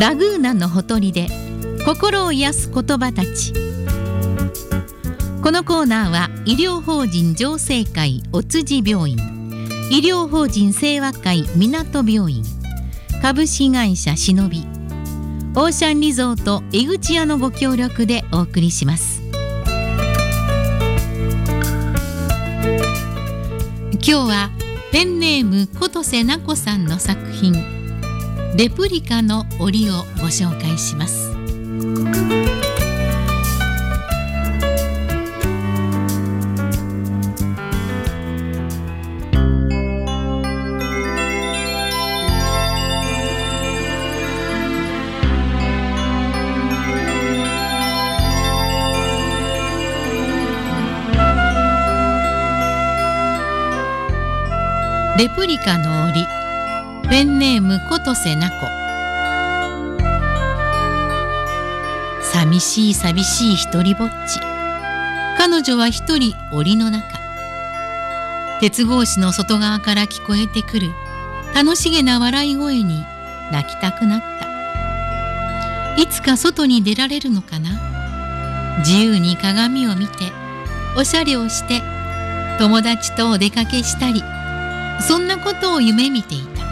ラグーナのほとりで心を癒す言葉たち。このコーナーは医療法人浄生会お辻病院、医療法人清和会港病院、株式会社しのび、オーシャンリゾート江口屋のご協力でお送りします。今日はペンネーム琴瀬奈子さんの作品レプリカの檻をご紹介します。レプリカの檻、ペンネーム琴瀬奈子。寂しい寂しい一人ぼっち。彼女は一人檻の中。鉄格子の外側から聞こえてくる楽しげな笑い声に泣きたくなった。いつか外に出られるのかな。自由に鏡を見ておしゃれをして友達とお出かけしたり、そんなことを夢見ていた。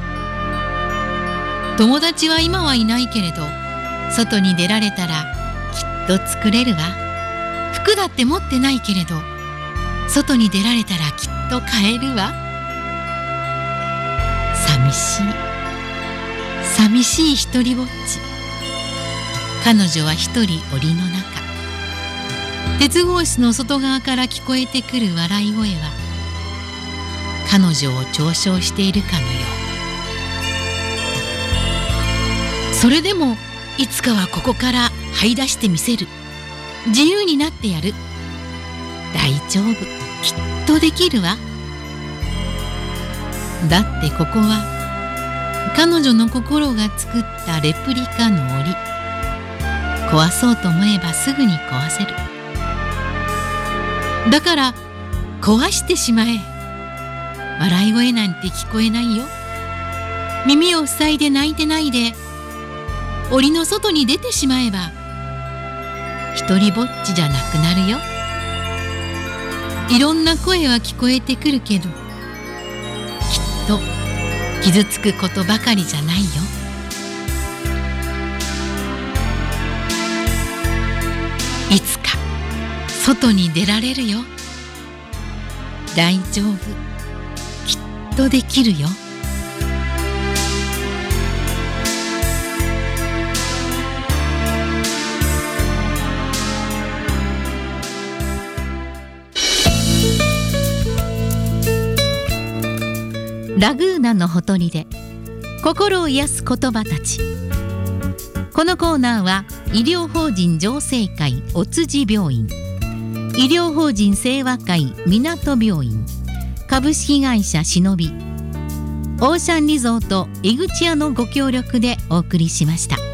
友達は今はいないけれど、外に出られたらきっと作れるわ。服だって持ってないけれど、外に出られたらきっと買えるわ。寂しい寂しい一人ぼっち。彼女は一人檻の中。鉄格子の外側から聞こえてくる笑い声は彼女を嘲笑しているかのよう。それでもいつかはここから這い出してみせる。自由になってやる。大丈夫、きっとできるわ。だってここは彼女の心が作ったレプリカの檻。壊そうと思えばすぐに壊せる。だから壊してしまえ。笑い声なんて聞こえないよ。耳を塞いで泣いてないで、檻の外に出てしまえば一人ぼっちじゃなくなるよ。いろんな声は聞こえてくるけど、きっと傷つくことばかりじゃないよ。いつか外に出られるよ。大丈夫、きっとできるよ。ラグーナのほとりで心を癒す言葉たち。このコーナーは医療法人浄生会お辻病院、医療法人清和会港病院、株式会社しのび、オーシャンリゾート江口屋のご協力でお送りしました。